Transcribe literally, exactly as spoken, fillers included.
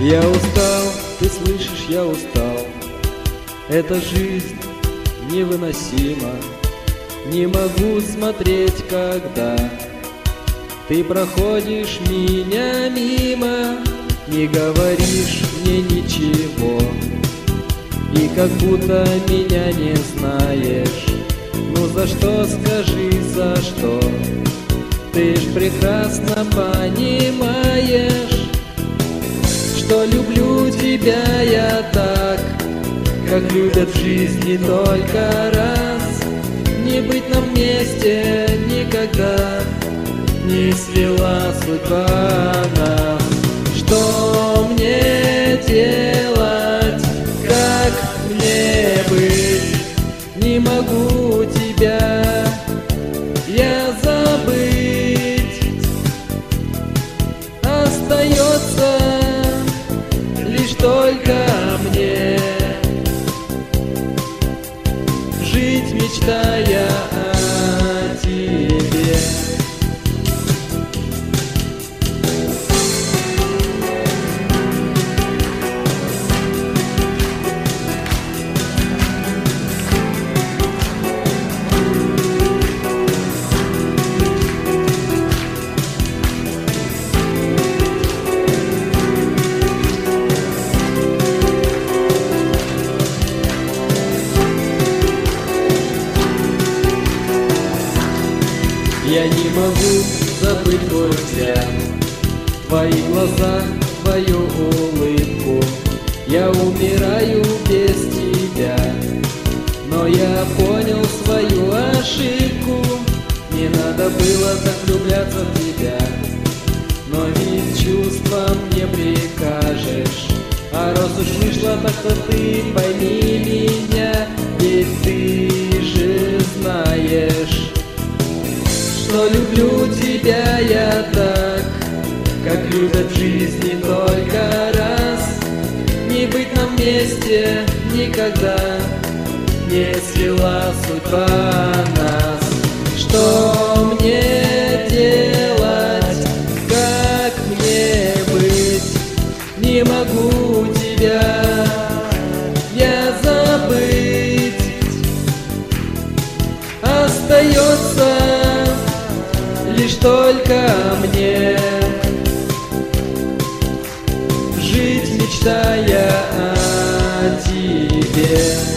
Я устал, ты слышишь, я устал. Эта жизнь невыносима. Не могу смотреть, когда ты проходишь меня мимо. Не говоришь мне ничего, и как будто меня не знаешь. Ну за что, скажи, за что? Ты ж прекрасно понимаешь, что люблю тебя я так, как любят в жизни только раз. Не быть нам вместе никогда, не свела судьба нас. Что мне делать, как мне быть? Не могу тебя я забыть. Остается лишь только мне жить, мечтая о тебе. Я не могу забыть твой взгляд, твои глаза, твою улыбку. Я умираю без тебя, но я понял свою ошибку. Не надо было так влюбляться в тебя, но ведь чувством не прикажешь. А раз уж вышла, так то ты пойми меня, ведь ты же знаешь, что люблю тебя я так, как любят в жизни только раз. Не быть нам вместе никогда, не свела судьба нас. Что мне делать, как мне быть? Не могу тебя я забыть. Остается лишь только мне жить, мечтая о тебе.